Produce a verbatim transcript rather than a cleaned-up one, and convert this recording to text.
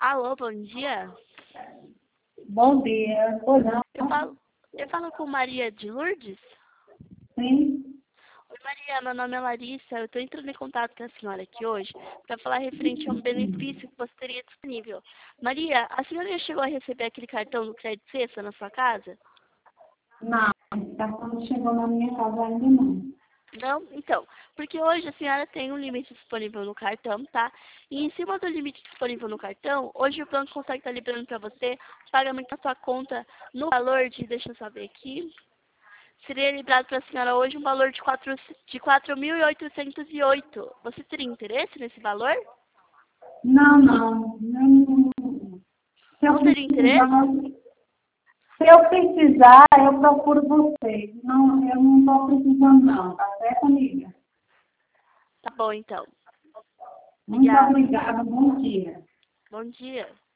Alô, bom dia. Bom dia. Pois não? Eu falo, eu falo com Maria de Lourdes? Sim. Oi, Maria, meu nome é Larissa. Eu estou entrando em contato com a senhora aqui hoje para falar referente a um benefício que você teria disponível. Maria, a senhora já chegou a receber aquele cartão do Crédito Sexta na sua casa? Não, esse cartão não chegou na minha casa ainda não. Não? Então, porque hoje a senhora tem um limite disponível no cartão, tá? E em cima do limite disponível no cartão, hoje o banco consegue estar liberando para você o pagamento da sua conta no valor de, deixa eu saber aqui, seria liberado para a senhora hoje um valor de quatro de quatro mil e oitocentos e oito. Você teria interesse nesse valor? Não, não. não. Se eu Não teria precisar, interesse? se eu precisar, eu procuro vocês. Não, eu não estou precisando não, tá certo, amiga? Tá bom, então. Muito Obrigada. obrigada, bom dia. Bom dia.